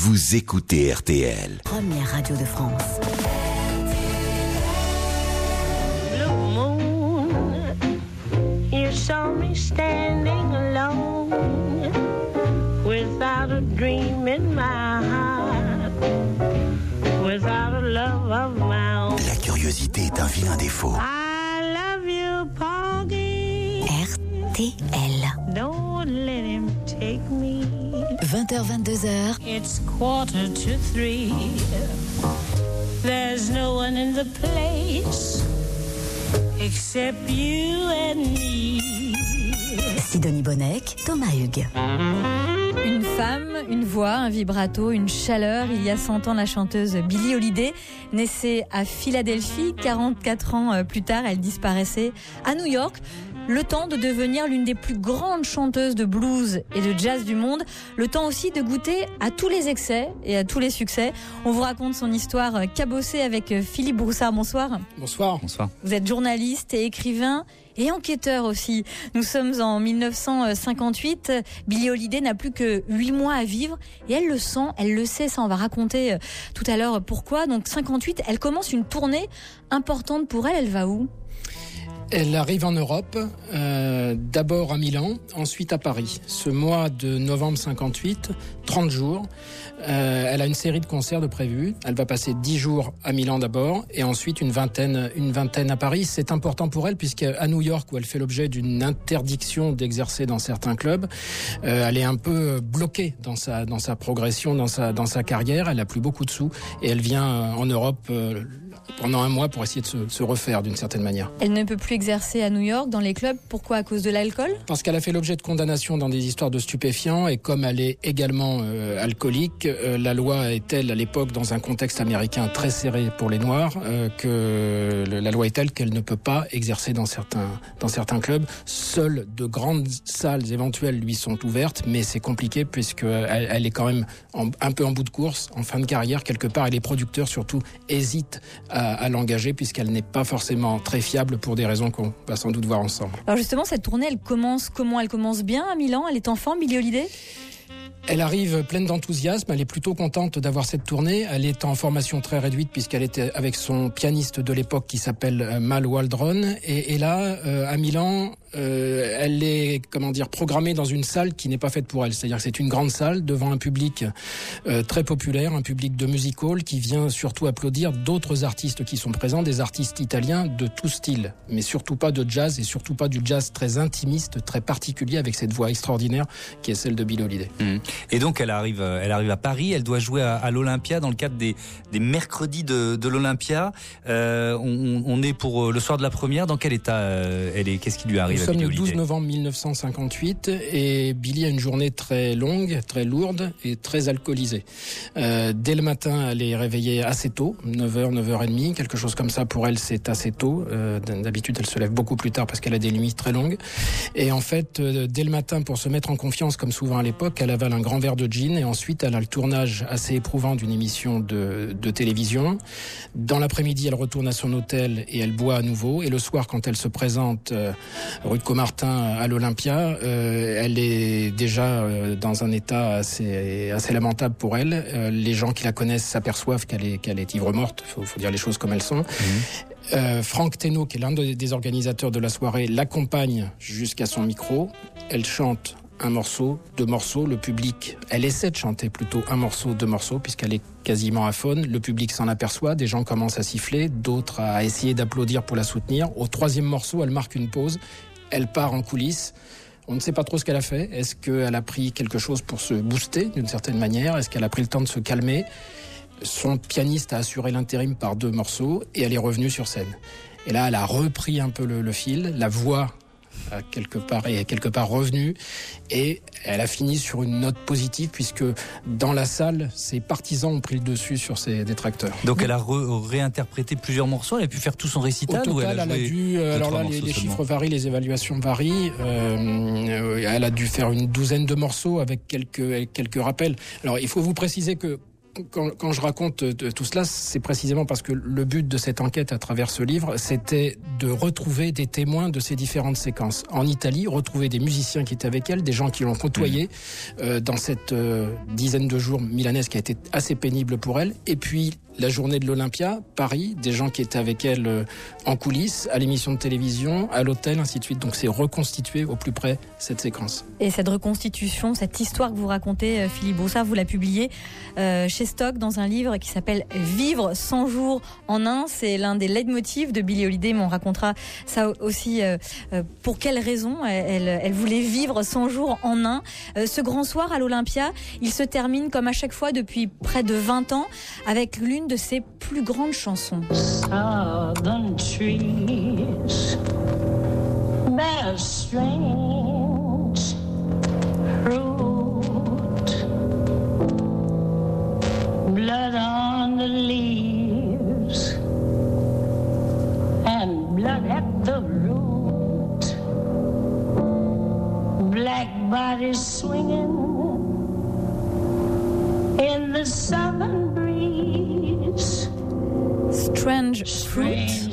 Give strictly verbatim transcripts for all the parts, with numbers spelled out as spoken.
vous écoutez R T L. Première radio de France. Blue moon, you saw me standing alone, without a dream in my heart, without a love of my own. La curiosité est un vilain défaut. I love you, Porgy. R T L. Don't let him take me. vingt heures vingt-deux heures. It's quarter to three. There's no one in the place except you and me. Sidonie Bonnec, Thomas Hugues. Une femme, une voix, un vibrato, une chaleur. Il y a cent ans, la chanteuse Billie Holiday naissait à Philadelphie. quarante-quatre ans plus tard, elle disparaissait à New York. Le temps de devenir l'une des plus grandes chanteuses de blues et de jazz du monde. Le temps aussi de goûter à tous les excès et à tous les succès. On vous raconte son histoire cabossée avec Philippe Broussard. Bonsoir. Bonsoir. Bonsoir. Vous êtes journaliste et écrivain et enquêteur aussi. Nous sommes en dix-neuf cent cinquante-huit. Billie Holiday n'a plus que huit mois à vivre et elle le sent, elle le sait. Ça, on va raconter tout à l'heure pourquoi. Donc cinquante-huit, elle commence une tournée importante pour elle. Elle va où ? Elle arrive en Europe, euh, d'abord à Milan, ensuite à Paris. Ce mois de novembre cinquante-huit, trente jours, euh, elle a une série de concerts de prévus. Elle va passer dix jours à Milan d'abord et ensuite une vingtaine, une vingtaine à Paris. C'est important pour elle puisqu'à New York, où elle fait l'objet d'une interdiction d'exercer dans certains clubs, euh, elle est un peu bloquée dans sa, dans sa progression, dans sa, dans sa carrière. Elle n'a plus beaucoup de sous et elle vient en Europe euh, pendant un mois pour essayer de se, se refaire d'une certaine manière. Elle ne peut plus exercer à New York dans les clubs. Pourquoi ? À cause de l'alcool ? Parce qu'elle a fait l'objet de condamnations dans des histoires de stupéfiants et comme elle est également euh, alcoolique, euh, la loi est telle à l'époque dans un contexte américain très serré pour les Noirs euh, que le, la loi est telle qu'elle ne peut pas exercer dans certains dans certains clubs. Seules de grandes salles éventuelles lui sont ouvertes, mais c'est compliqué puisque elle, elle est quand même en, un peu en bout de course, en fin de carrière quelque part. Et les producteurs surtout hésitent à, à l'engager puisqu'elle n'est pas forcément très fiable pour des raisons qu'on va sans doute voir ensemble. Alors justement, cette tournée, elle commence comment ? Elle commence bien à Milan ? Elle est en forme, Billie Holiday ? Elle arrive pleine d'enthousiasme, elle est plutôt contente d'avoir cette tournée. Elle est en formation très réduite puisqu'elle était avec son pianiste de l'époque qui s'appelle Mal Waldron. Et, et là, euh, à Milan, euh, elle est, comment dire, programmée dans une salle qui n'est pas faite pour elle. C'est-à-dire que c'est une grande salle devant un public euh, très populaire, un public de music hall qui vient surtout applaudir d'autres artistes qui sont présents, des artistes italiens de tout style, mais surtout pas de jazz et surtout pas du jazz très intimiste, très particulier avec cette voix extraordinaire qui est celle de Billie Holiday. Mmh. Et donc elle arrive, elle arrive à Paris, elle doit jouer à, à l'Olympia dans le cadre des, des mercredis de, de l'Olympia. Euh, on, on est pour le soir de la première. Dans quel état euh, elle est ? Qu'est-ce qui lui arrive ? Nous sommes le douze novembre mille neuf cent cinquante-huit et Billie a une journée très longue, très lourde et très alcoolisée. Euh, dès le matin, elle est réveillée assez tôt, neuf heures, neuf heures trente, quelque chose comme ça. Pour elle, c'est assez tôt. Euh, d'habitude, elle se lève beaucoup plus tard parce qu'elle a des nuits très longues. Et en fait, euh, dès le matin, pour se mettre en confiance, comme souvent à l'époque, elle avale un grand verre de gin et ensuite elle a le tournage assez éprouvant d'une émission de, de télévision. Dans l'après-midi, elle retourne à son hôtel et elle boit à nouveau. Et le soir, quand elle se présente euh, rue de Caumartin à l'Olympia, euh, elle est déjà euh, dans un état assez, assez lamentable pour elle. Euh, les gens qui la connaissent s'aperçoivent qu'elle est, qu'elle est ivre-morte. Il faut, faut dire les choses comme elles sont. Mmh. Euh, Franck Thénault, qui est l'un des organisateurs de la soirée, l'accompagne jusqu'à son micro. Elle chante un morceau, deux morceaux, le public, elle essaie de chanter plutôt un morceau, deux morceaux, puisqu'elle est quasiment aphone, le public s'en aperçoit, des gens commencent à siffler, d'autres à essayer d'applaudir pour la soutenir. Au troisième morceau, elle marque une pause, elle part en coulisses. On ne sait pas trop ce qu'elle a fait. Est-ce qu'elle a pris quelque chose pour se booster d'une certaine manière ? Est-ce qu'elle a pris le temps de se calmer ? Son pianiste a assuré l'intérim par deux morceaux et elle est revenue sur scène. Et là, elle a repris un peu le, le fil, la voix a quelque part, est quelque part revenue et elle a fini sur une note positive puisque dans la salle, ses partisans ont pris le dessus sur ses détracteurs. Donc elle a re- réinterprété plusieurs morceaux, elle a pu faire tout son récital. Au total, ou elle a, elle a dû, euh, alors là, les, les chiffres varient, les évaluations varient. Euh, elle a dû faire une douzaine de morceaux avec quelques quelques rappels. Alors il faut vous préciser que quand, quand je raconte tout cela, c'est précisément parce que le but de cette enquête à travers ce livre, c'était de retrouver des témoins de ces différentes séquences. En Italie, retrouver des musiciens qui étaient avec elle, des gens qui l'ont côtoyée euh, dans cette euh, dizaine de jours milanaise qui a été assez pénible pour elle. Et puis la journée de l'Olympia, Paris, des gens qui étaient avec elle euh, en coulisses, à l'émission de télévision, à l'hôtel, ainsi de suite. Donc c'est reconstituer au plus près cette séquence. Et cette reconstitution, cette histoire que vous racontez, euh, Philippe Broussard, vous la publiez euh, chez Stock dans un livre qui s'appelle Vivre cent jours en un. C'est l'un des leitmotifs de Billie Holiday, mais on racontera ça aussi. Euh, euh, pour quelles raisons elle, elle voulait vivre cent jours en un. Euh, ce grand soir à l'Olympia, il se termine comme à chaque fois depuis près de vingt ans avec l'une de ses plus grandes chansons. Southern trees bear strange fruit, blood on the leaves and blood at the root, black bodies swinging in the southern breeze. Strange fruit.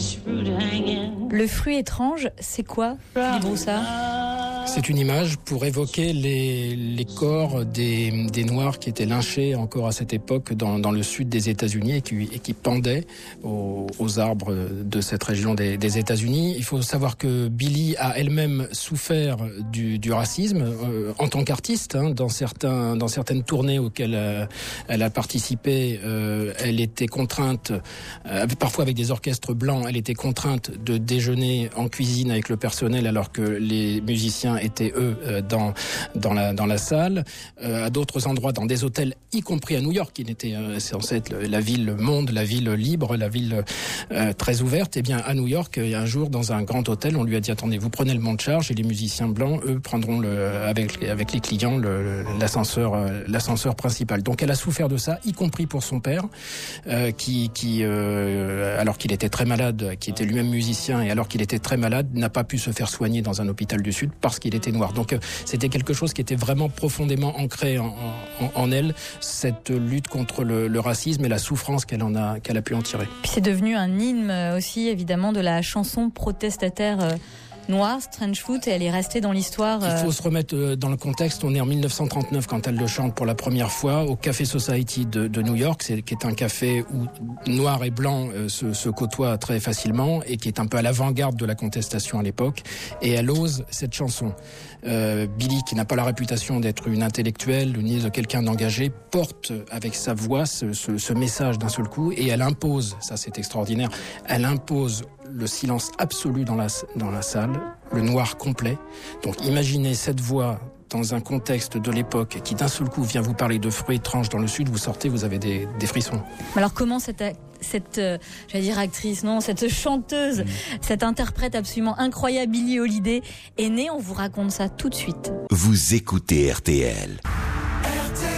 Le fruit étrange, c'est quoi, Philippe Broussard ? C'est une image pour évoquer les, les corps des, des Noirs qui étaient lynchés encore à cette époque dans, dans le sud des États-Unis et qui, et qui pendaient aux, aux arbres de cette région des, des États-Unis. Il faut savoir que Billie a elle-même souffert du, du racisme euh, en tant qu'artiste. Hein, dans, certains, dans certaines tournées auxquelles euh, elle a participé, euh, elle était contrainte, euh, parfois avec des orchestres blancs, elle était contrainte de déjeuner en cuisine avec le personnel alors que les musiciens étaient eux dans dans la dans la salle, euh, à d'autres endroits dans des hôtels, y compris à New York, qui était euh, censé être la ville monde, la ville libre, la ville euh, très ouverte. Et bien à New York, il y a un jour dans un grand hôtel, on lui a dit attendez, vous prenez le monte charge et les musiciens blancs, eux, prendront le avec avec les clients le, l'ascenseur euh, l'ascenseur principal. Donc elle a souffert de ça, y compris pour son père, euh, qui qui euh, alors qu'il était très malade, qui était lui-même musicien et alors qu'il était très malade, n'a pas pu se faire soigner dans un hôpital du Sud parce qu'il était noir. Donc euh, c'était quelque chose qui était vraiment profondément ancré en, en, en elle, cette lutte contre le, le racisme et la souffrance qu'elle en a qu'elle a pu en tirer. Puis c'est devenu un hymne aussi évidemment de la chanson protestataire euh... noire, Strange Fruit, et elle est restée dans l'histoire. Euh... Il faut se remettre dans le contexte. On est en dix-neuf cent trente-neuf quand elle le chante pour la première fois au Café Society de, de New York, c'est, qui est un café où noir et blanc euh, se, se côtoient très facilement et qui est un peu à l'avant-garde de la contestation à l'époque. Et elle ose cette chanson. Euh, Billie, qui n'a pas la réputation d'être une intellectuelle ni de quelqu'un d'engagé, porte avec sa voix ce, ce, ce message d'un seul coup et elle impose, ça c'est extraordinaire, elle impose le silence absolu dans la, dans la salle, le noir complet. Donc imaginez cette voix dans un contexte de l'époque qui d'un seul coup vient vous parler de fruits étranges dans le sud, vous sortez, vous avez des, des frissons. Alors comment cette, cette euh, j'allais dire actrice, non, cette chanteuse, mmh. cette interprète absolument incroyable, Billie Holiday, est née? On vous raconte ça tout de suite. Vous écoutez R T L. R T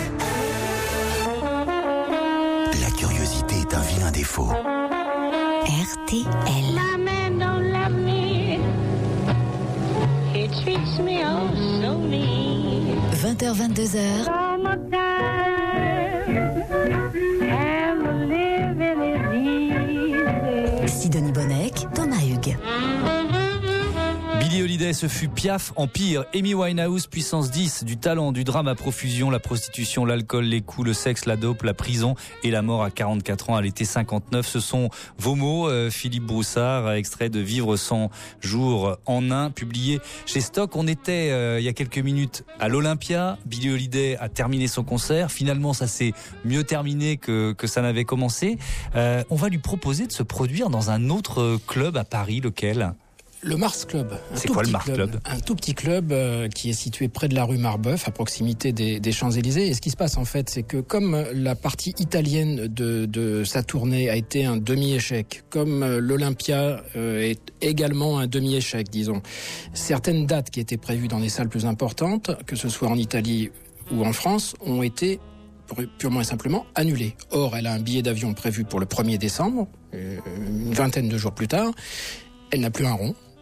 L. La curiosité est un vilain défaut. R T L. My man don't love me. He treats me oh so mean. vingt heures vingt-deux heures. All my time and living is easy. Sidonie Bonnec, Thomas Hugues. Billie Holiday, ce fut Piaf en pire. Amy Winehouse, puissance dix, du talent, du drame à profusion, la prostitution, l'alcool, les coups, le sexe, la dope, la prison et la mort à quarante-quatre ans à l'été cinquante-neuf. Ce sont vos mots, euh, Philippe Broussard, extrait de Vivre cent jours en un, publié chez Stock. On était, euh, il y a quelques minutes, à l'Olympia. Billie Holiday a terminé son concert. Finalement, ça s'est mieux terminé que, que ça n'avait commencé. Euh, on va lui proposer de se produire dans un autre club à Paris, lequel ? Le Mars Club. C'est quoi le Mars Club, Club ? Un tout petit club euh, qui est situé près de la rue Marbeuf, à proximité des, des Champs-Élysées. Et ce qui se passe en fait, c'est que comme la partie italienne de, de sa tournée a été un demi-échec, comme l'Olympia euh, est également un demi-échec, disons, certaines dates qui étaient prévues dans des salles plus importantes, que ce soit en Italie ou en France, ont été purement et simplement annulées. Or, elle a un billet d'avion prévu pour le premier décembre, euh, une vingtaine de jours plus tard. Elle n'a plus un rond.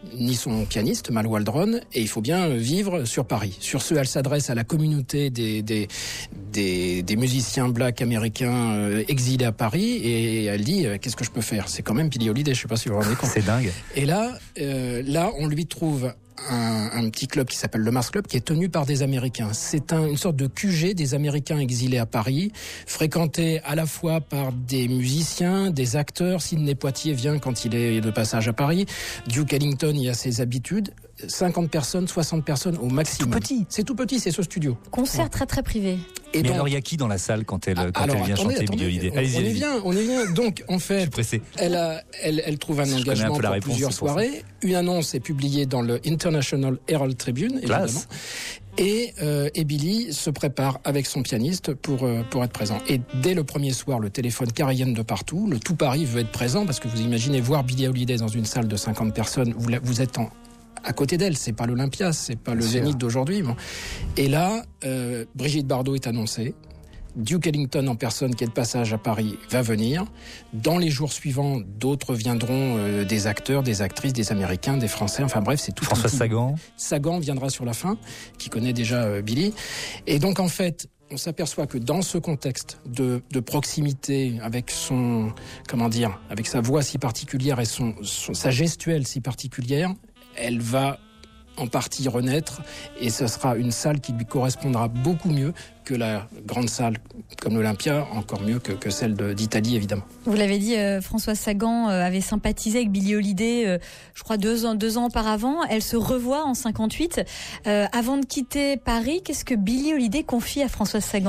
ni son pianiste, Mal Waldron, et il faut bien vivre sur Paris. Sur ce, elle s'adresse à la communauté des, des, des, des musiciens blacks américains euh, exilés à Paris, et elle dit euh, qu'est-ce que je peux faire ? C'est quand même Billie Holiday, je sais pas si vous vous rendez compte. C'est dingue. Et là, euh, là, on lui trouve un, un petit club qui s'appelle le Mars Club, qui est tenu par des Américains. C'est un, une sorte de Q G des Américains exilés à Paris, fréquenté à la fois par des musiciens, des acteurs. Sidney Poitier vient quand il est de passage à Paris. Duke Ellington y a ses habitudes. cinquante personnes, soixante personnes au maximum. Tout petit. C'est tout petit, c'est ce studio. Concert ouais. très très privé. Et Mais donc, alors il y a qui dans la salle quand elle, quand alors, elle vient attendez, chanter attendez, Billie Holiday ? on, Allez-y, on y allez-y. vient, on y vient. Donc en fait, elle, a, elle, elle trouve un Je engagement un peu la pour réponse, plusieurs pour soirées. Une annonce est publiée dans le International Herald Tribune, évidemment. Classe. Et, euh, et Billy se prépare avec son pianiste pour, euh, pour être présent. Et dès le premier soir, le téléphone carillonne de partout. Le tout Paris veut être présent parce que vous imaginez voir Billie Holiday dans une salle de cinquante personnes. Vous, vous êtes en, à côté d'elle. C'est pas l'Olympia, c'est pas le Zénith d'aujourd'hui. Bon. Et là, euh, Brigitte Bardot est annoncée. Duke Ellington en personne qui est de passage à Paris va venir. Dans les jours suivants, d'autres viendront, euh, des acteurs, des actrices, des Américains, des Français. Enfin bref, c'est tout. François Sagan. Sagan viendra sur la fin, qui connaît déjà euh, Billy. Et donc en fait, on s'aperçoit que dans ce contexte de, de proximité, avec son, comment dire, avec sa voix si particulière et son, son sa gestuelle si particulière, elle va en partie renaître, et ce sera une salle qui lui correspondra beaucoup mieux que la grande salle comme l'Olympia, encore mieux que, que celle de, d'Italie évidemment. Vous l'avez dit, euh, François Sagan euh, avait sympathisé avec Billie Holiday, euh, je crois deux ans, deux ans auparavant. Elle se revoit en cinquante-huit. Euh, avant de quitter Paris, qu'est-ce que Billie Holiday confie à François Sagan ?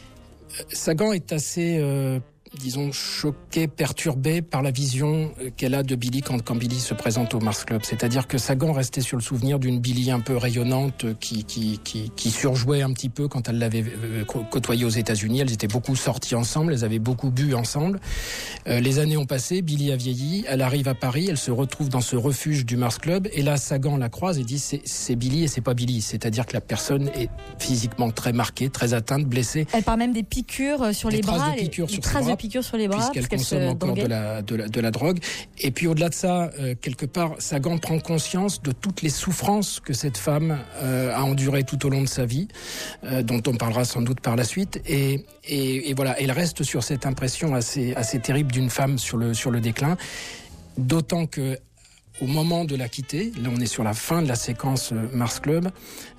Sagan est assez... Euh, disons, choqué, perturbé par la vision qu'elle a de Billy quand, quand Billy se présente au Mars Club. C'est-à-dire que Sagan restait sur le souvenir d'une Billy un peu rayonnante qui, qui, qui, qui surjouait un petit peu quand elle l'avait côtoyée aux États-Unis. Elles étaient beaucoup sorties ensemble, elles avaient beaucoup bu ensemble. Euh, les années ont passé, Billy a vieilli, elle arrive à Paris, elle se retrouve dans ce refuge du Mars Club, et là Sagan la croise et dit c'est, c'est Billy et c'est pas Billy. C'est-à-dire que la personne est physiquement très marquée, très atteinte, blessée. Elle parle même des piqûres sur des les bras, de piqûres les, sur les traces bras, de piqûres sur les bras, puisqu'elle parce consomme qu'elle se encore de la, de, la, de la drogue. Et puis au-delà de ça, euh, quelque part, Sagan prend conscience de toutes les souffrances que cette femme euh, a endurées tout au long de sa vie, euh, dont on parlera sans doute par la suite. Et, et, et voilà, elle reste sur cette impression assez, assez terrible d'une femme sur le, sur le déclin. D'autant que au moment de la quitter, là on est sur la fin de la séquence Mars Club,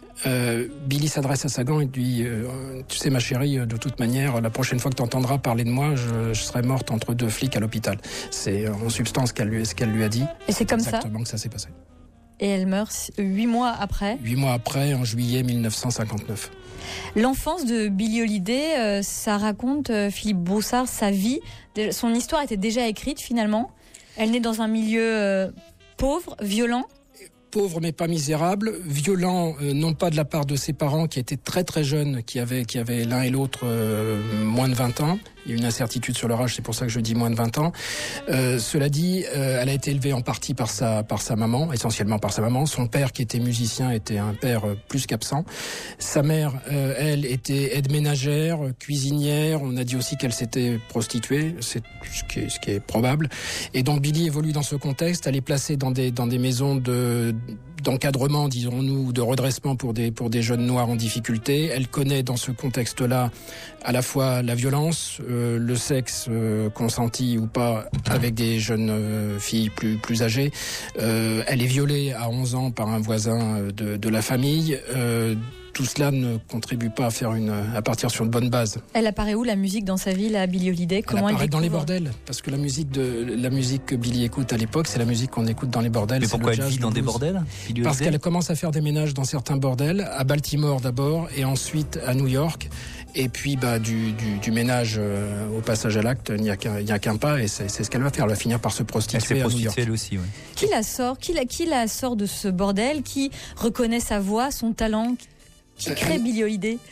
Euh, Billy s'adresse à Sagan et dit euh, tu sais ma chérie, de toute manière la prochaine fois que tu entendras parler de moi, je, je serai morte entre deux flics à l'hôpital. C'est en substance qu'elle lui, ce qu'elle lui a dit. Et c'est comme exactement ça Exactement que ça s'est passé. Et elle meurt huit mois après. Huit mois après, en juillet mille neuf cent cinquante-neuf. L'enfance de Billie Holiday, euh, ça raconte, euh, Philippe Broussard, sa vie. Son histoire était déjà écrite finalement. Elle naît dans un milieu euh, pauvre, violent. Pauvre mais pas misérable, violent euh, non pas de la part de ses parents qui étaient très très jeunes, qui avaient, qui avaient l'un et l'autre euh, moins de vingt ans. Il y a une incertitude sur leur âge, c'est pour ça que je dis moins de vingt ans. Euh, cela dit, euh, elle a été élevée en partie par sa, par sa maman, essentiellement par sa maman. Son père, qui était musicien, était un père euh, plus qu'absent. Sa mère, euh, elle, était aide ménagère, cuisinière. On a dit aussi qu'elle s'était prostituée, c'est ce qui est, ce qui est probable. Et donc Billy évolue dans ce contexte. Elle est placée dans des, dans des maisons de, d'encadrement, disons-nous, de redressement pour des, pour des jeunes noirs en difficulté. Elle connaît dans ce contexte-là à la fois la violence, euh, le sexe euh, consenti ou pas avec des jeunes euh, filles plus, plus âgées. Euh, elle est violée à onze ans par un voisin de, de la famille. Euh, tout cela ne contribue pas à faire une, à partir sur une bonne base. Elle apparaît où la musique dans sa vie, la Billie Holiday? Comment elle apparaît elle dans les bordels, parce que la musique de la musique que Billy écoute à l'époque, c'est la musique qu'on écoute dans les bordels. Mais pourquoi elle vit dans des bordels? Parce qu'elle commence à faire des ménages dans certains bordels, à Baltimore d'abord, et ensuite à New York. Et puis bah, du, du, du ménage euh, au passage à l'acte, il n'y a qu'un, il n'y a qu'un pas, et c'est, c'est ce qu'elle va faire. Elle va finir par se prostituer. Elle s'est à New York. prostituée elle aussi, oui. Qui la sort qui la, qui la sort de ce bordel? Qui reconnaît sa voix, son talent? Qui crée Billie Holiday?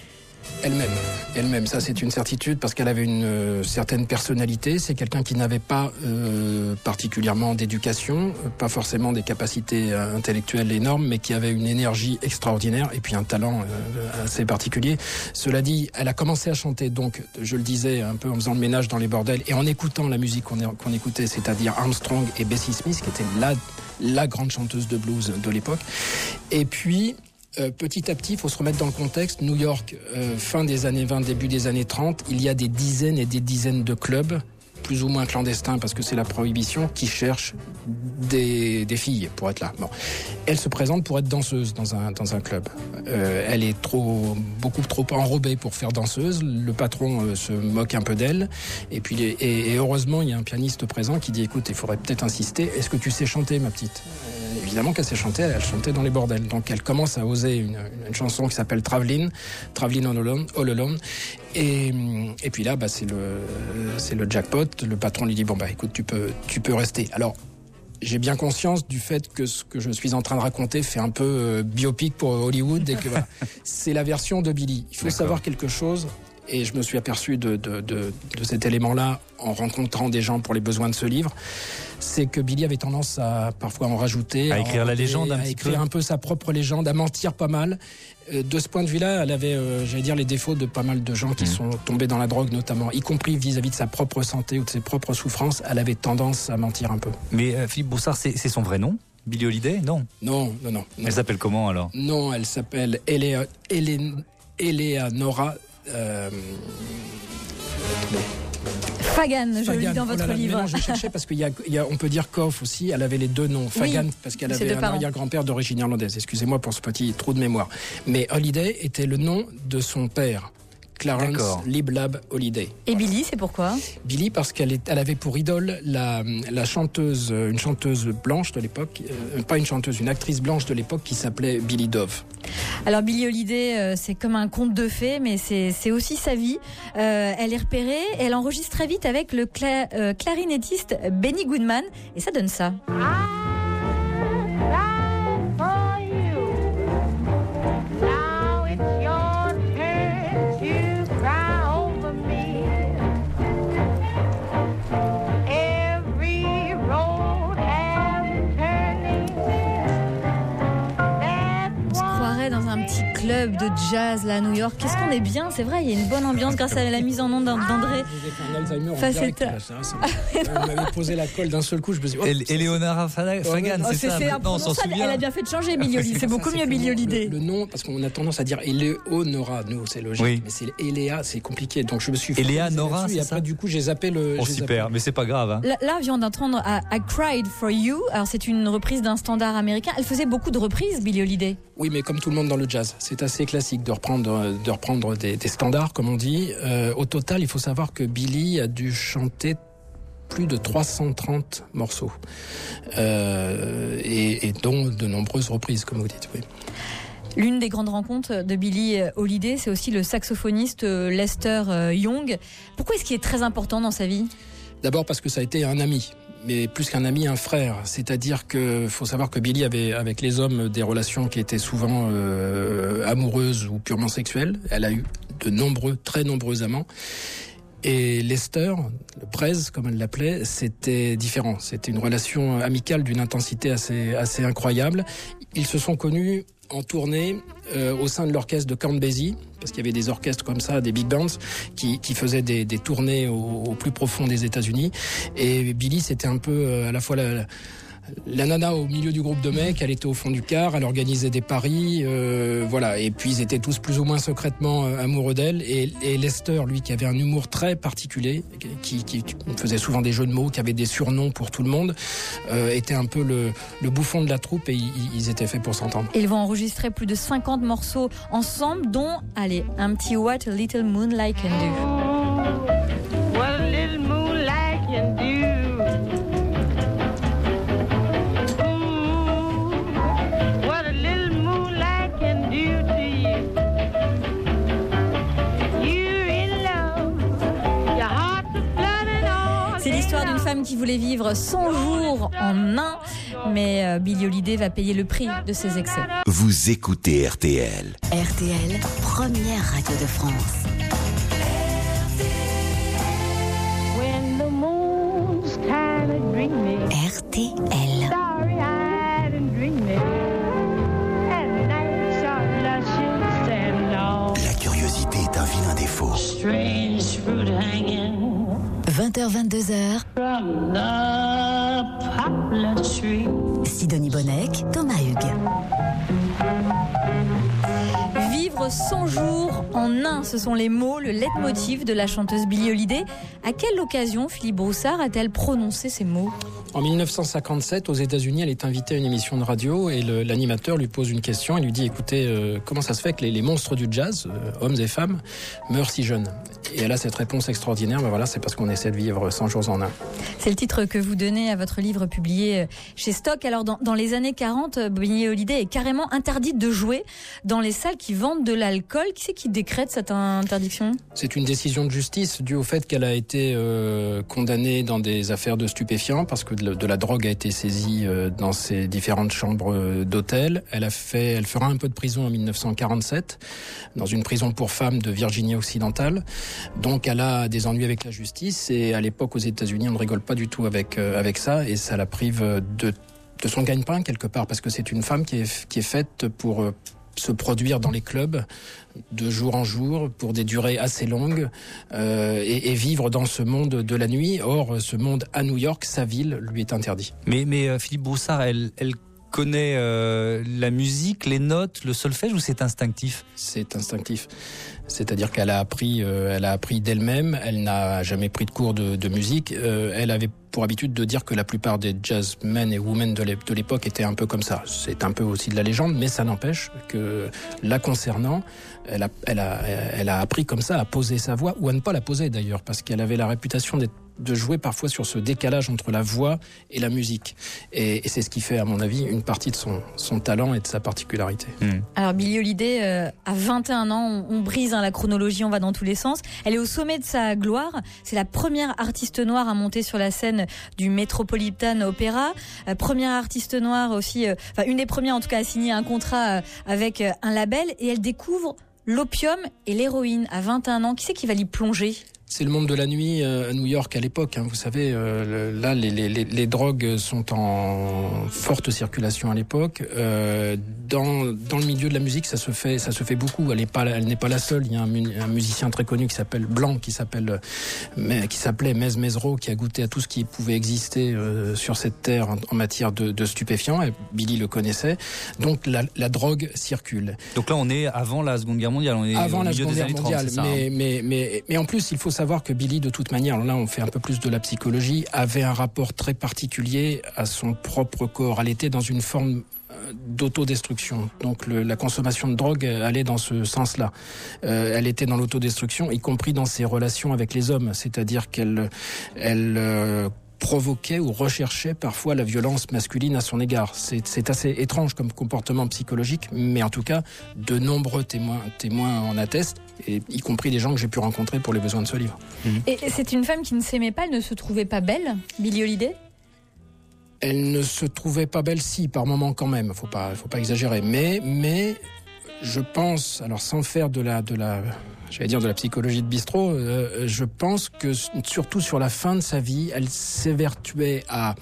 Elle-même, elle-même, ça c'est une certitude parce qu'elle avait une euh, certaine personnalité. C'est quelqu'un qui n'avait pas euh, particulièrement d'éducation, pas forcément des capacités euh, intellectuelles énormes, mais qui avait une énergie extraordinaire et puis un talent euh, assez particulier. Cela dit, elle a commencé à chanter, donc je le disais, un peu en faisant le ménage dans les bordels et en écoutant la musique qu'on, qu'on écoutait, c'est-à-dire Armstrong et Bessie Smith, qui était la, la grande chanteuse de blues de l'époque. Et puis... Euh, petit à petit, il faut se remettre dans le contexte. New York, euh, fin des années vingt, début des années trente, il y a des dizaines et des dizaines de clubs, plus ou moins clandestins parce que c'est la prohibition, qui cherchent des, des filles pour être là. Bon. Elle se présente pour être danseuse dans un, dans un club. Euh, elle est trop, beaucoup trop enrobée pour faire danseuse. Le patron euh, se moque un peu d'elle. Et puis, et, et heureusement, il y a un pianiste présent qui dit, écoute, il faudrait peut-être insister. Est-ce que tu sais chanter, ma petite ? Évidemment qu'elle sait chanter, elle chantait dans les bordels. Donc elle commence à oser une, une chanson qui s'appelle Travelin', Travelin' All Alone. All alone. Et, et puis là, bah, c'est, le, c'est le jackpot. Le patron lui dit, bon bah écoute, tu peux, tu peux rester. Alors, j'ai bien conscience du fait que ce que je suis en train de raconter fait un peu euh, biopic pour Hollywood. Et que, voilà, c'est la version de Billy. Il faut D'accord. savoir quelque chose. Et je me suis aperçu de, de, de, de cet élément-là en rencontrant des gens pour les besoins de ce livre. C'est que Billy avait tendance à parfois en rajouter. À écrire en, la légende un à petit écrire peu. un peu sa propre légende, à mentir pas mal. De ce point de vue-là, elle avait, euh, j'allais dire, les défauts de pas mal de gens qui mmh. sont tombés dans la drogue notamment, y compris vis-à-vis de sa propre santé ou de ses propres souffrances. Elle avait tendance à mentir un peu. Mais euh, Philippe Broussard, c'est, c'est son vrai nom ? Billie Holiday ? Non. Non, non, non. non. Elle s'appelle comment alors ? Non, elle s'appelle Elea, Elea, Eleanora... Euh... Fagan, je Fagan, lis dans votre oh là là, livre. Non, je cherchais parce qu'il y a, il y a, on peut dire Koff aussi. Elle avait les deux noms. Fagan, oui, parce qu'elle avait un arrière-grand-père d'origine irlandaise. Excusez-moi pour ce petit trou de mémoire. Mais Holiday était le nom de son père. Clarence D'accord. Liblab Holiday. Et voilà. Billy, c'est pourquoi ? Billy, parce qu'elle est, elle avait pour idole la, la chanteuse, une chanteuse blanche de l'époque, euh, pas une chanteuse, une actrice blanche de l'époque qui s'appelait Billy Dove. Alors Billie Holiday, euh, c'est comme un conte de fées, mais c'est, c'est aussi sa vie. Euh, elle est repérée, elle enregistre très vite avec le cla- euh, clarinettiste Benny Goodman, et ça donne ça. Dans un petit club de jazz là à New York, qu'est-ce qu'on est bien, c'est vrai, il y a une bonne ambiance grâce à la mise en onde d'André. Facetta. Elle m'avait posé la colle d'un seul coup, je me suis dit, oh, Eleonora Fagan, oh, c'est, c'est ça. C'est non, on s'en souvient. Elle a bien fait de changer, Billie Holiday. C'est beaucoup ça, mieux Billie Holiday. Le, le nom, parce qu'on a tendance à dire Eleonora, nous c'est logique, oui. mais c'est Eléa, c'est compliqué. Donc je me suis. Eleonora, c'est et après ça du coup j'ai zappé le. On s'y perd, mais c'est pas grave. Hein. Là, là, on vient d'entendre I, I Cried for You. Alors c'est une reprise d'un standard américain. Elle faisait beaucoup de reprises, Billie Holiday. Oui, mais comme tout le monde dans le jazz, c'est assez classique de reprendre, de reprendre des, des standards, comme on dit. Euh, au total, il faut savoir que Billy a dû chanter plus de trois cent trente morceaux, euh, et, et dont de nombreuses reprises, comme vous dites. Oui. L'une des grandes rencontres de Billie Holiday, c'est aussi le saxophoniste Lester Young. Pourquoi est-ce qu'il est très important dans sa vie ? D'abord parce que ça a été un ami. Mais plus qu'un ami, un frère. C'est-à-dire que faut savoir que Billy avait avec les hommes des relations qui étaient souvent euh, amoureuses ou purement sexuelles. Elle a eu de nombreux, très nombreux amants. Et Lester, le Prez, comme elle l'appelait, c'était différent. C'était une relation amicale d'une intensité assez, assez incroyable. Ils se sont connus en tournée euh, au sein de l'orchestre de Count Basie, parce qu'il y avait des orchestres comme ça, des big bands, qui, qui faisaient des, des tournées au, au plus profond des États-Unis. Et Billy, c'était un peu euh, à la fois la, la La nana au milieu du groupe de mecs, elle était au fond du car, elle organisait des paris, euh, voilà. Et puis ils étaient tous plus ou moins secrètement euh, amoureux d'elle. Et, et Lester, lui, qui avait un humour très particulier, qui, qui, qui faisait souvent des jeux de mots, qui avait des surnoms pour tout le monde, euh, était un peu le, le bouffon de la troupe, et ils, ils étaient faits pour s'entendre. Ils vont enregistrer plus de cinquante morceaux ensemble, dont, allez, un petit What a Little Moonlight Can Do. What a little moonlight can do. l'histoire d'une femme qui voulait vivre cent jours en un, mais euh, Billie Holiday va payer le prix de ses excès. Vous écoutez R T L. R T L, première radio de France. When the moon's kind of dreamy, R T L. starry-eyed and dreamy, and nights are luscious and long. La curiosité est un vilain défaut. Strange fruit hanging vingt heures vingt-deux heures. from the poplar tree. Sidonie Bonnec, Thomas Hugues. Vivre cent jours en un, ce sont les mots, le leitmotiv de la chanteuse Billie Holiday. À quelle occasion Philippe Broussard a-t-elle prononcé ces mots ? En mille neuf cent cinquante-sept, aux États-Unis, elle est invitée à une émission de radio et le, l'animateur lui pose une question et lui dit « Écoutez, euh, comment ça se fait que les, les monstres du jazz, euh, hommes et femmes, meurent si jeunes ?» Et elle a cette réponse extraordinaire, ben voilà, c'est parce qu'on essaie de vivre cent jours en un. C'est le titre que vous donnez à votre livre publié chez Stock. Alors dans, dans les années quarante, Billie Holiday est carrément interdite de jouer dans les salles qui vendent de l'alcool. Qui c'est qui décrète cette interdiction ? C'est une décision de justice due au fait qu'elle a été euh, condamnée dans des affaires de stupéfiants parce que de, de la drogue a été saisie euh, dans ses différentes chambres euh, d'hôtel. Elle a fait, elle fera un peu de prison en mille neuf cent quarante-sept dans une prison pour femmes de Virginie occidentale. Donc elle a des ennuis avec la justice et à l'époque aux États-Unis on ne rigole pas du tout avec euh, avec ça et ça la prive de de son gagne-pain quelque part parce que c'est une femme qui est qui est faite pour euh, se produire dans les clubs de jour en jour pour des durées assez longues euh, et, et vivre dans ce monde de la nuit. Or, ce monde à New York, sa ville, lui est interdit. Mais, mais euh, Philippe Broussard, elle, elle connaît euh, la musique, les notes, le solfège ou c'est instinctif ? C'est instinctif. C'est-à-dire qu'elle a appris, euh, elle a appris d'elle-même. Elle n'a jamais pris de cours de, de musique. Euh, elle avait pour habitude de dire que la plupart des jazzmen et women de l'époque étaient un peu comme ça. C'est un peu aussi de la légende, mais ça n'empêche que la concernant, elle a, elle a, elle a appris comme ça à poser sa voix ou à ne pas la poser d'ailleurs, parce qu'elle avait la réputation d'être de jouer parfois sur ce décalage entre la voix et la musique. Et, et c'est ce qui fait, à mon avis, une partie de son, son talent et de sa particularité. Mmh. Alors Billie Holiday, euh, à vingt et un ans, on, on brise hein, la chronologie, on va dans tous les sens. Elle est au sommet de sa gloire. C'est la première artiste noire à monter sur la scène du Metropolitan Opera. Euh, première artiste noire aussi, euh, enfin une des premières en tout cas à signer un contrat euh, avec euh, un label. Et elle découvre l'opium et l'héroïne à vingt et un ans. Qui c'est qui va l'y plonger ? C'est le monde de la nuit euh, à New York à l'époque. Hein, vous savez, euh, le, là, les, les, les drogues sont en forte circulation à l'époque. Euh, dans, dans le milieu de la musique, ça se fait, ça se fait beaucoup. Elle n'est pas, elle n'est pas la seule. Il y a un, un musicien très connu qui s'appelle Blanc, qui s'appelle, qui s'appelait Mez Mesro, qui a goûté à tout ce qui pouvait exister euh, sur cette terre en, en matière de, de stupéfiants. Et Billy le connaissait. Donc la, la drogue circule. Donc là, on est avant la Seconde Guerre mondiale. On est avant au la milieu Seconde des Guerre années trente, mondiale. c'est ça, mais, hein. mais, mais, mais en plus, il faut savoir que Billy, de toute manière, là on fait un peu plus de la psychologie, avait un rapport très particulier à son propre corps. Elle était dans une forme d'autodestruction. Donc le, la consommation de drogue allait dans ce sens-là. Euh, elle était dans l'autodestruction, y compris dans ses relations avec les hommes. C'est-à-dire qu'elle... elle, euh, provoquait ou recherchait parfois la violence masculine à son égard. C'est, c'est assez étrange comme comportement psychologique, mais en tout cas, de nombreux témoins, témoins en attestent, et y compris des gens que j'ai pu rencontrer pour les besoins de ce livre. Mmh. Et c'est une femme qui ne s'aimait pas, elle ne se trouvait pas belle, Billie Holiday ? Elle ne se trouvait pas belle, si, par moments quand même, faut pas, faut pas exagérer, mais, mais, je pense, alors sans faire de la, de la, j'allais dire de la psychologie de bistrot, euh, je pense que surtout sur la fin de sa vie, elle s'évertuait à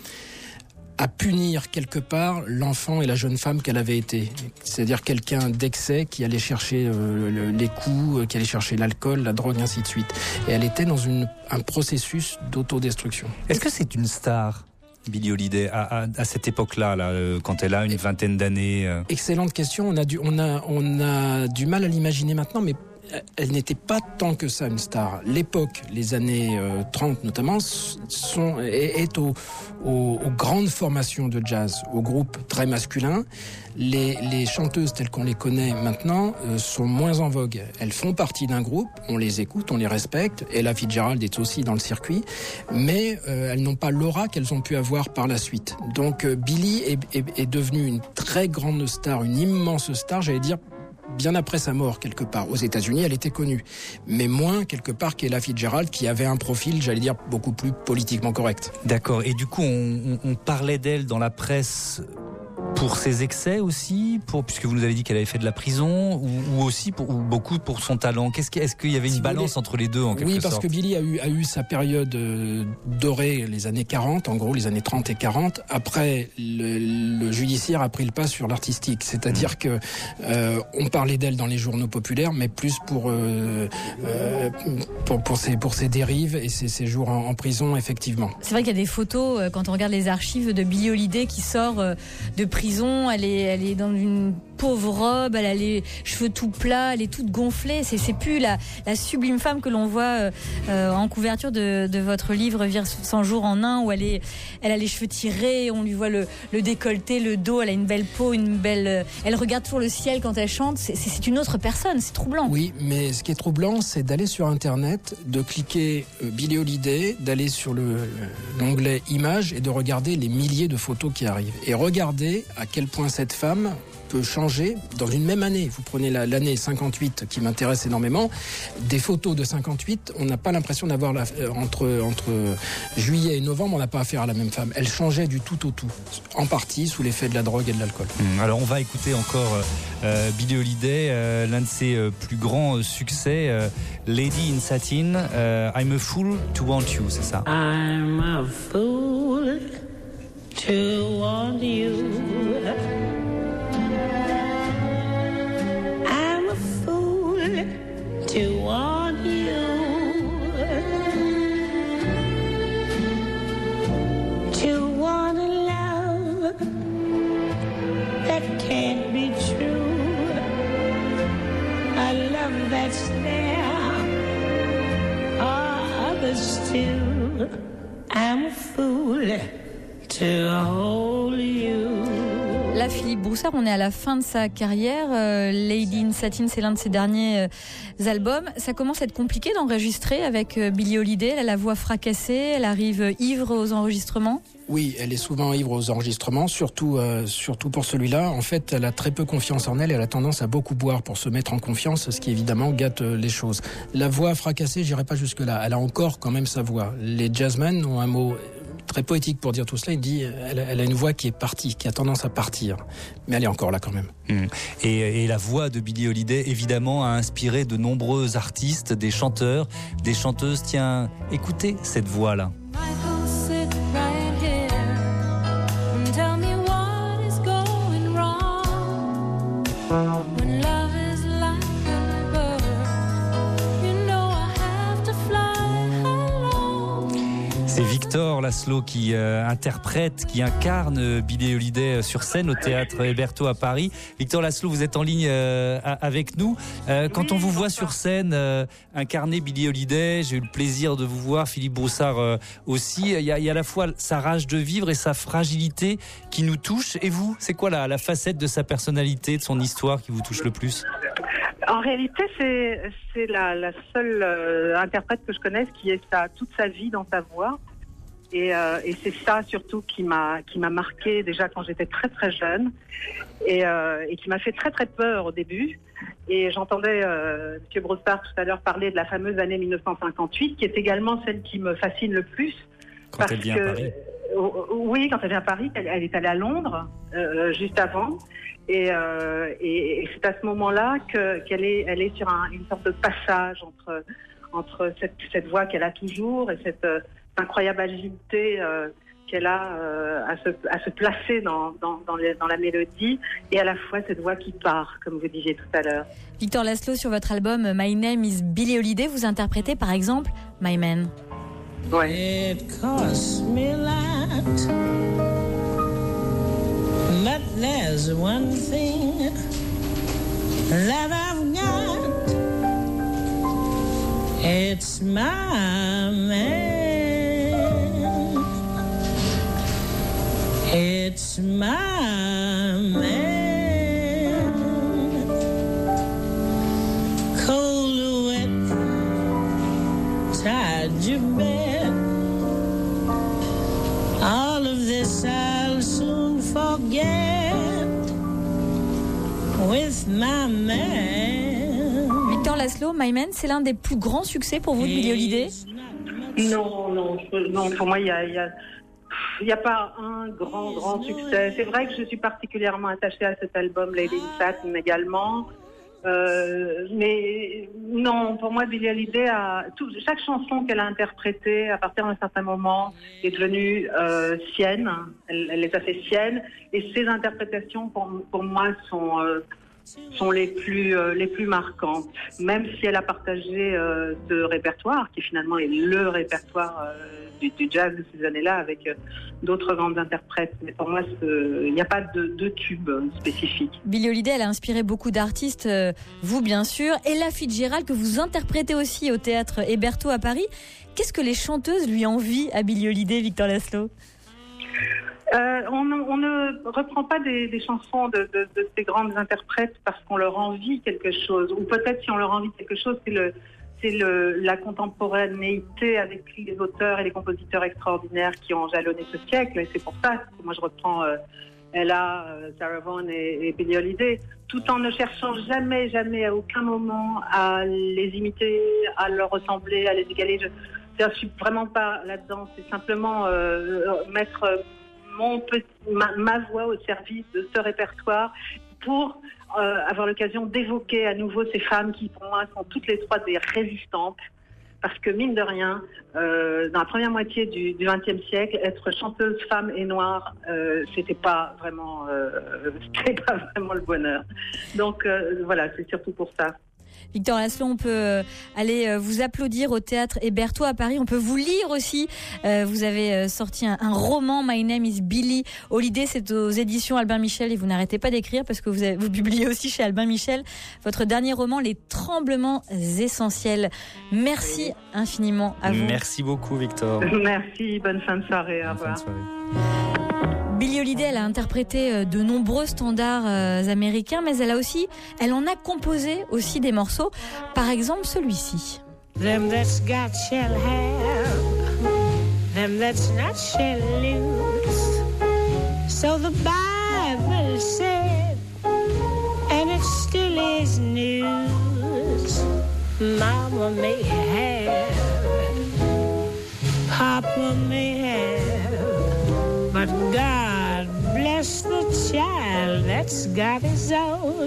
à punir quelque part l'enfant et la jeune femme qu'elle avait été. C'est-à-dire quelqu'un d'excès qui allait chercher euh, le, les coups, euh, qui allait chercher l'alcool, la drogue, ainsi de suite. Et elle était dans une, un processus d'autodestruction. Est-ce que c'est une star, Billie Holiday, à, à, à cette époque-là, là, euh, quand elle a une vingtaine d'années euh... Excellente question. On a du, on a, on a du mal à l'imaginer maintenant, mais elle n'était pas tant que ça une star. L'époque, les années euh, trente notamment, sont, est, est aux, aux, aux grandes formations de jazz, aux groupes très masculins. Les, les chanteuses telles qu'on les connaît maintenant euh, sont moins en vogue. Elles font partie d'un groupe, on les écoute, on les respecte. Ella Fitzgerald est aussi dans le circuit, mais euh, elles n'ont pas l'aura qu'elles ont pu avoir par la suite. Donc euh, Billie est, est, est devenue une très grande star, une immense star, j'allais dire, bien après sa mort, quelque part. Aux États-Unis, elle était connue. Mais moins, quelque part, qu'Ella Fitzgerald, qui avait un profil, j'allais dire, beaucoup plus politiquement correct. D'accord. Et du coup, on, on, on parlait d'elle dans la presse pour ses excès aussi, pour, puisque vous nous avez dit qu'elle avait fait de la prison, ou, ou aussi pour, ou beaucoup pour son talent. Qu'est-ce que, est-ce qu'il y avait une si balance voulez, entre les deux en quelque sorte ? Oui, parce que Billie a eu, a eu sa période euh, dorée, les années quarante, en gros les années trente et quarante. Après, le, le judiciaire a pris le pas sur l'artistique. C'est-à-dire mmh. que euh, on parlait d'elle dans les journaux populaires, mais plus pour, euh, euh, pour, pour, ses, pour ses dérives et ses, ses jours en, en prison, effectivement. C'est vrai qu'il y a des photos, euh, quand on regarde les archives de Billie Holiday qui sort euh, de prison. Elle est, elle est dans une pauvre robe, elle a les cheveux tout plats, elle est toute gonflée. C'est, c'est plus la, la sublime femme que l'on voit euh, en couverture de, de votre livre Vivre cent jours en un, où elle, est, elle a les cheveux tirés, on lui voit le, le décolleté, le dos, elle a une belle peau, une belle, elle regarde toujours le ciel quand elle chante. C'est, c'est, c'est une autre personne, c'est troublant. Oui, mais ce qui est troublant, c'est d'aller sur Internet, de cliquer euh, Billie Holiday, d'aller sur le, l'onglet Images et de regarder les milliers de photos qui arrivent. Et regardez à quel point cette femme peut changer dans une même année. Vous prenez la, l'année cinquante-huit qui m'intéresse énormément. Des photos de cinquante-huit, on n'a pas l'impression d'avoir la, euh, entre, entre juillet et novembre, on n'a pas affaire à la même femme. Elle changeait du tout au tout, en partie sous l'effet de la drogue et de l'alcool. Mmh, alors on va écouter encore euh, Billie Holiday, euh, l'un de ses euh, plus grands euh, succès, euh, Lady in Satin, euh, I'm a fool to want you, c'est ça. I'm a fool to want you. I'm a fool to want you. To want a love that can't be true. A love that's there, or others too. I'm a fool to hold you. Là, Philippe Broussard, on est à la fin de sa carrière. Euh, Lady in Satin, c'est l'un de ses derniers euh, albums. Ça commence à être compliqué d'enregistrer avec euh, Billie Holiday. Elle a la voix fracassée, elle arrive euh, ivre aux enregistrements. Oui, elle est souvent ivre aux enregistrements, surtout, euh, surtout pour celui-là. En fait, elle a très peu confiance en elle et elle a tendance à beaucoup boire pour se mettre en confiance, ce qui évidemment gâte euh, les choses. La voix fracassée, j'irai pas jusque-là. Elle a encore quand même sa voix. Les jazzmen ont un mot très poétique pour dire tout cela. Il dit elle, elle a une voix qui est partie, qui a tendance à partir. Mais elle est encore là quand même. Mmh. Et, et la voix de Billie Holiday, évidemment, a inspiré de nombreux artistes, des chanteurs, des chanteuses. Tiens, écoutez cette voix-là. C'est Victor Laszlo qui euh, interprète, qui incarne euh, Billie Holiday sur scène au théâtre Héberto à Paris. Victor Laszlo, vous êtes en ligne euh, avec nous. Euh, quand on vous voit sur scène euh, incarner Billie Holiday, j'ai eu le plaisir de vous voir, Philippe Broussard euh, aussi. Il y, a, il y a à la fois sa rage de vivre et sa fragilité qui nous touche. Et vous, c'est quoi la, la facette de sa personnalité, de son histoire qui vous touche le plus ? En réalité, c'est, c'est la, la seule euh, interprète que je connaisse qui ait sa, toute sa vie dans sa voix. Et, euh, et c'est ça surtout qui m'a, qui m'a marqué déjà quand j'étais très très jeune et, euh, et qui m'a fait très très peur au début. Et j'entendais euh, M. Broussard tout à l'heure parler de la fameuse année dix-neuf cent cinquante-huit, qui est également celle qui me fascine le plus. Quand parce elle vient que, à Paris. euh, oui, quand elle vient à Paris, elle, elle est allée à Londres euh, juste avant. Et, euh, et, et c'est à ce moment-là que, qu'elle est, elle est sur un, une sorte de passage entre, entre cette, cette voix qu'elle a toujours et cette euh, incroyable agilité euh, qu'elle a euh, à, se, à se placer dans, dans, dans, les, dans la mélodie et à la fois cette voix qui part, comme vous disiez tout à l'heure. Victor Laszlo, sur votre album My Name is Billie Holiday, vous interprétez par exemple My Man. Ouais. It costs me a lot. But there's one thing that I've got. It's my man. It's my man. Cold wet, tied your bed. All of this I'll soon forget with my man. Victor Laszlo, My Man, c'est l'un des plus grands succès pour vous de Billie Holiday? Non, non, je- non, pour moi, il y a, il y a, il y a pas un grand, grand succès. C'est vrai que je suis particulièrement attachée à cet album, Lady in Satin également. Euh, mais non, pour moi, Billie Holiday a tout, chaque chanson qu'elle a interprétée à partir d'un certain moment est devenue euh, sienne. Elle, elle les a fait siennes, et ses interprétations pour, pour moi sont euh, sont les plus euh, les plus marquantes. Même si elle a partagé euh, ce répertoire qui finalement est le répertoire euh, du, du jazz de ces années-là avec euh, d'autres grandes interprètes. Mais pour moi, ce- il n'y a pas de, de tube spécifique. Billie Holiday, elle a inspiré beaucoup d'artistes, euh, vous bien sûr. Ella Fitzgerald, que vous interprétez aussi au théâtre Héberto à Paris. Qu'est-ce que les chanteuses lui envient à Billie Holiday, Victor Laszlo? Euh, on, ne- on ne reprend pas des, des chansons de, de, de ces grandes interprètes parce qu'on leur envie quelque chose. Ou peut-être si on leur envie quelque chose, c'est le c'est le, la contemporanéité avec les auteurs et les compositeurs extraordinaires qui ont jalonné ce siècle. Et c'est pour ça que moi je reprends euh, Ella, euh, Sarah Vaughan et, et Billie Holiday, tout en ne cherchant jamais, jamais à aucun moment à les imiter, à leur ressembler, à les égaler. Je ne suis vraiment pas là-dedans. C'est simplement euh, mettre mon petit, ma, ma voix au service de ce répertoire pour euh, avoir l'occasion d'évoquer à nouveau ces femmes qui, pour moi, sont toutes les trois des résistantes. Parce que, mine de rien, euh, dans la première moitié du vingtième siècle, être chanteuse femme et noire, euh, c'était pas vraiment, euh, c'était pas vraiment le bonheur. Donc euh, voilà, c'est surtout pour ça. Victor Laszlo, on peut aller vous applaudir au théâtre Héberto à Paris. On peut vous lire aussi. Euh, vous avez sorti un, un roman, My Name is Billie Holiday. C'est aux éditions Albin Michel et vous n'arrêtez pas d'écrire parce que vous, avez, vous publiez aussi chez Albin Michel votre dernier roman, Les Tremblements Essentiels. Merci infiniment à vous. Merci beaucoup, Victor. Merci, bonne fin de soirée. Au revoir. Billie Holiday, elle a interprété de nombreux standards euh, américains, mais elle a aussi, elle en a composé aussi des morceaux. Par exemple, celui-ci. Them that's got shall have, them that's not shall lose. So the Bible said, and it still is news. Mama may have, Papa may have, but God bless the child that's got his own.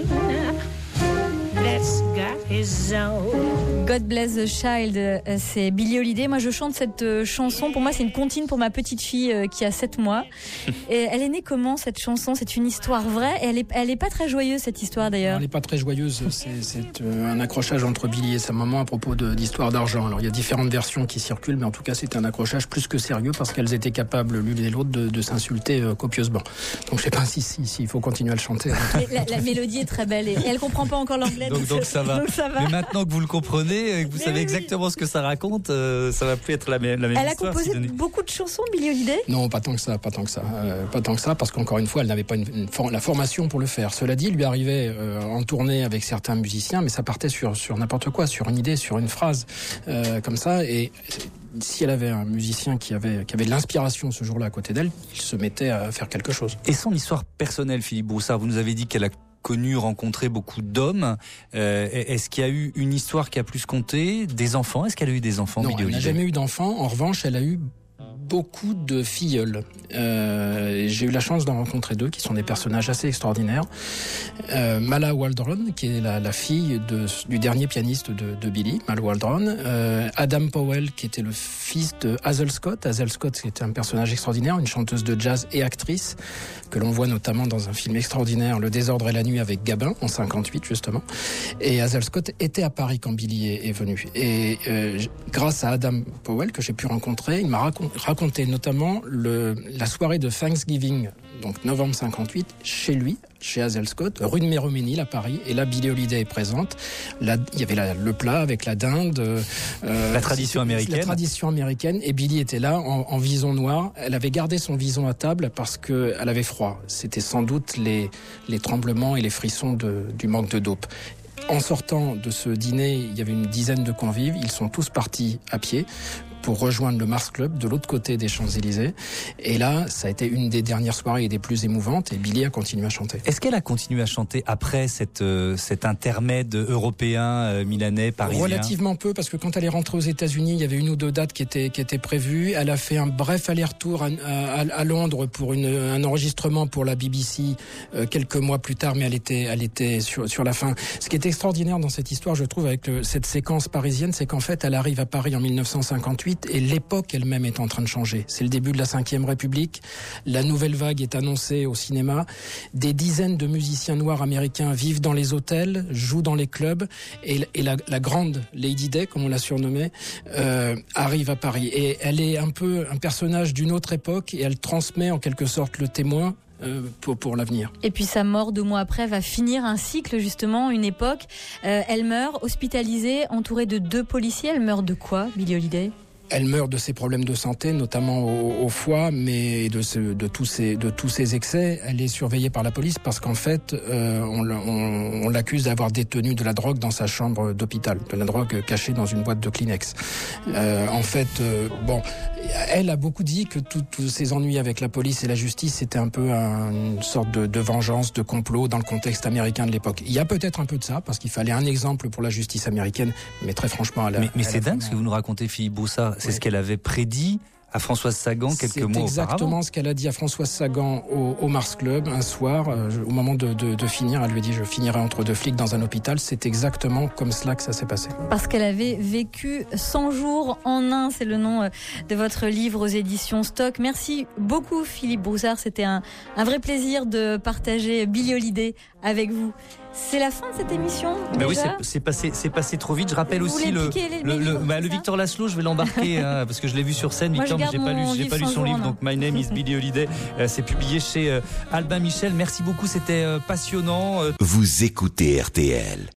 That's got his own. God Bless the Child, c'est Billie Holiday. Moi, je chante cette chanson. Pour moi, c'est une comptine pour ma petite fille qui a sept mois. Et elle est née comment, cette chanson? C'est une histoire vraie. Et elle est, elle est pas très joyeuse, cette histoire, d'ailleurs. Elle n'est pas très joyeuse. C'est, c'est un accrochage entre Billie et sa maman à propos de, d'histoire d'argent. Alors, il y a différentes versions qui circulent, mais en tout cas, c'est un accrochage plus que sérieux parce qu'elles étaient capables, l'une et l'autre, de, de s'insulter euh, copieusement. Donc, je sais pas si, si, si il faut continuer à le chanter. La, la mélodie est très belle et elle comprend pas encore l'anglais. Donc, donc, ça va. donc ça va. Mais maintenant que vous le comprenez, et que vous Mais savez oui. exactement ce que ça raconte, euh, ça va plus être la même, la même Elle a histoire. composé Sidonie. beaucoup de chansons, Billie Holiday. Non, pas tant que ça, pas tant que ça, euh, pas tant que ça, parce qu'encore une fois, elle n'avait pas une, une for- la formation pour le faire. Cela dit, il lui arrivait euh, en tournée avec certains musiciens, mais ça partait sur sur n'importe quoi, sur une idée, sur une phrase, euh, comme ça. Et si elle avait un musicien qui avait qui avait de l'inspiration ce jour-là à côté d'elle, il se mettait à faire quelque chose. Et son histoire personnelle, Philippe Broussard, vous nous avez dit qu'elle a connu, rencontré beaucoup d'hommes. Euh, est-ce qu'il y a eu une histoire qui a plus compté? Des enfants? Est-ce qu'elle a eu des enfants, Non, Billie elle n'a Holiday? jamais eu d'enfants. En revanche, elle a eu beaucoup de filleuls. Euh, j'ai eu la chance d'en rencontrer deux qui sont des personnages assez extraordinaires. Euh, Mala Waldron, qui est la, la fille de, du dernier pianiste de, de Billie, Mal Waldron. Euh, Adam Powell, qui était le fils de Hazel Scott. Hazel Scott, qui était un personnage extraordinaire, une chanteuse de jazz et actrice, que l'on voit notamment dans un film extraordinaire, Le désordre et la nuit, avec Gabin, en cinquante-huit justement. Et Hazel Scott était à Paris quand Billie est, est venue. Et euh, grâce à Adam Powell, que j'ai pu rencontrer, il m'a racon- raconté notamment le, la soirée de Thanksgiving, donc novembre cinquante-huit, chez lui, chez Hazel Scott, rue de Méroménil à Paris. Et là, Billie Holiday est présente. Là, il y avait la, le plat avec la dinde. Euh, La tradition américaine. La tradition américaine. Et Billie était là en, en vison noir. Elle avait gardé son vison à table parce que elle avait froid. C'était sans doute les, les tremblements et les frissons de, du manque de dope. En sortant de ce dîner, il y avait une dizaine de convives. Ils sont tous partis à pied pour rejoindre le Mars Club de l'autre côté des Champs-Élysées. Et là, ça a été une des dernières soirées et des plus émouvantes, et Billie a continué à chanter. Est-ce qu'elle a continué à chanter après cette, euh, cet intermède européen, euh, milanais, parisien? Relativement peu, parce que quand elle est rentrée aux États-Unis, il y avait une ou deux dates qui étaient, qui étaient prévues. Elle a fait un bref aller-retour à, à, à Londres pour une, un enregistrement pour la B B C euh, quelques mois plus tard, mais elle était, elle était sur, sur la fin. Ce qui est extraordinaire dans cette histoire, je trouve, avec le, cette séquence parisienne, c'est qu'en fait, elle arrive à Paris en mille neuf cent cinquante-huit et l'époque elle-même est en train de changer. C'est le début de la cinquième République. La nouvelle vague est annoncée au cinéma. Des dizaines de musiciens noirs américains vivent dans les hôtels, jouent dans les clubs, et, et la, la grande Lady Day, comme on l'a surnommée, euh, arrive à Paris. Et elle est un peu un personnage d'une autre époque, et elle transmet en quelque sorte le témoin Euh, pour, pour l'avenir. Et puis sa mort deux mois après va finir un cycle, justement, une époque. Euh, elle meurt hospitalisée, entourée de deux policiers. Elle meurt de quoi, Billie Holiday ? Elle meurt de ses problèmes de santé, notamment au, au foie, mais de, ce, de, tous ses, de tous ses excès. Elle est surveillée par la police parce qu'en fait, euh, on, on, on l'accuse d'avoir détenu de la drogue dans sa chambre d'hôpital, de la drogue cachée dans une boîte de Kleenex. Euh, en fait, euh, bon, elle a beaucoup dit que tous ses ennuis avec la police et la justice, c'était un peu un, une sorte de, de vengeance, de complot dans le contexte américain de l'époque. Il y a peut-être un peu de ça, parce qu'il fallait un exemple pour la justice américaine, mais très franchement... Elle a, mais mais elle c'est a dingue ce que vous nous racontez, Philippe Broussard. C'est oui. ce qu'elle avait prédit à Françoise Sagan quelques mois auparavant. C'est exactement ce qu'elle a dit à Françoise Sagan au, au Mars Club un soir, euh, au moment de, de, de finir. Elle lui a dit « je finirai entre deux flics dans un hôpital ». C'est exactement comme cela que ça s'est passé. Parce qu'elle avait vécu cent jours en un, c'est le nom de votre livre aux éditions Stock. Merci beaucoup Philippe Broussard, c'était un, un vrai plaisir de partager Billie Holiday avec vous. C'est la fin de cette émission. Bah oui, c'est, c'est, passé, c'est passé trop vite. Je rappelle vous aussi le, les, le, les le, livres, bah, le Victor Laszlo, je vais l'embarquer hein, parce que je l'ai vu sur scène. Moi, Victor, mais j'ai pas lu, j'ai pas lu son livre. Donc My Name is Billie Holiday. Euh, c'est publié chez euh, Albin Michel. Merci beaucoup, c'était euh, passionnant. Vous écoutez R T L.